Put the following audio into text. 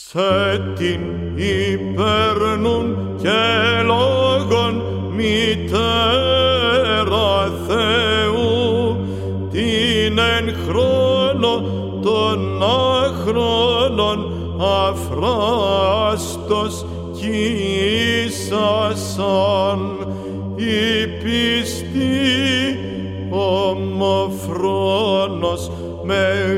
σε την υπέρνουν και λόγων μητέρα Θεού, την εν χρόνο των άχρονων αφράστος κοίσασαν, η πιστή ομοφρόνος με